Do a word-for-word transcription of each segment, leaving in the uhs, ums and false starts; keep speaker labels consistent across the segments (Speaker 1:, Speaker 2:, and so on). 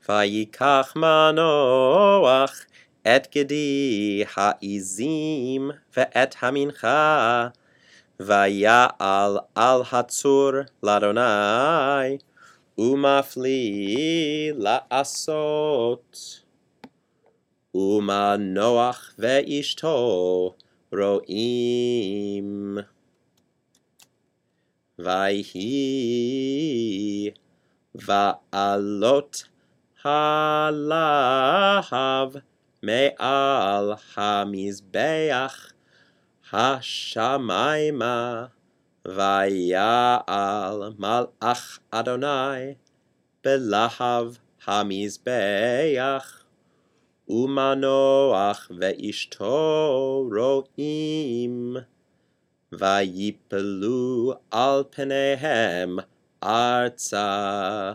Speaker 1: ויקח מנוח את גדי העזים ואת המנחה, ויעל על הצור לאדוני, ומפליא לעשות. ומנוח ואשתו רואים. ויהי ועלות הלהב מעל המזבח השמיימה, ויעל מלאך אדוני בלהב המזבח, ומנוח ואשתו רואים. ויפלו על פניהם ארצה.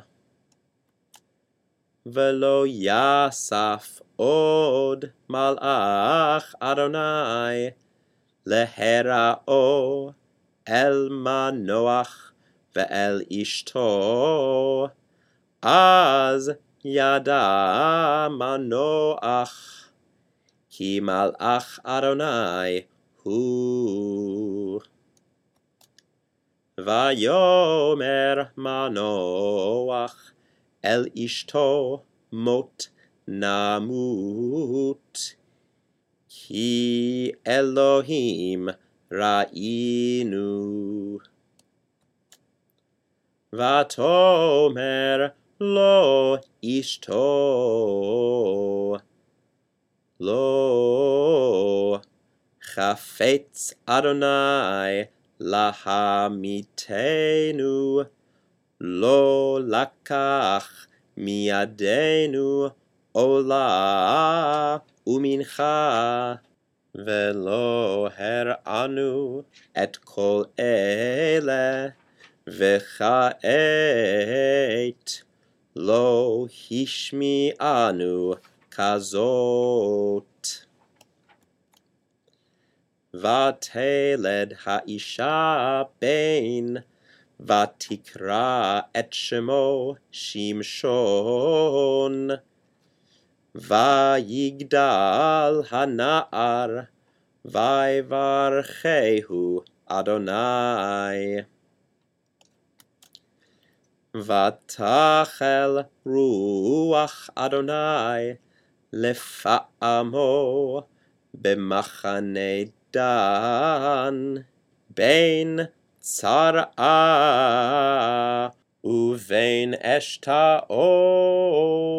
Speaker 1: ולא יסף עוד מלאך אדוני להיראו אל מנוח ואל אשתו, אז ידע מנוח כי מלאך אדוני הוא. ויאמר מנוח אל אשתו, מות נמות, כי אלוהים ראינו. ותאמר לו אשתו, לא חפץ אדוני להמיתנו, לא לקח מידינו עולה ומנחה, ולא הראנו את כל אלה, וכעת לא השמיענו כזאת. ותלד האישה בן, ותקרא את שמו שמשון. ויגדל הנער, ויברכהו אדוני. ותחל רוח אדוני לפעמו במחנה דן, בין צרעה ובין אשתאול.